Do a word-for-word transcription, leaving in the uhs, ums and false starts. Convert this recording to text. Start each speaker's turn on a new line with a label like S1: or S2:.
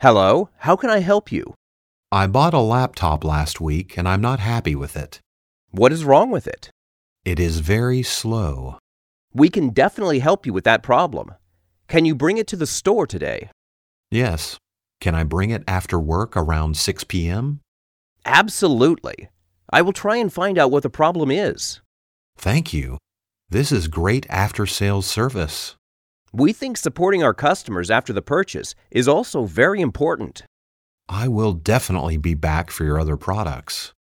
S1: Hello, how can I help you?
S2: I bought a laptop last week and I'm not happy with it.
S1: What is wrong with it?
S2: It is very slow.
S1: We can definitely help you with that problem. Can you bring it to the store today?
S2: Yes. Can I bring it after work around six p m?
S1: Absolutely. I will try and find out what the problem is.
S2: Thank you. This is great after-sales service.
S1: We think supporting our customers after the purchase is also very important.
S2: I will definitely be back for your other products.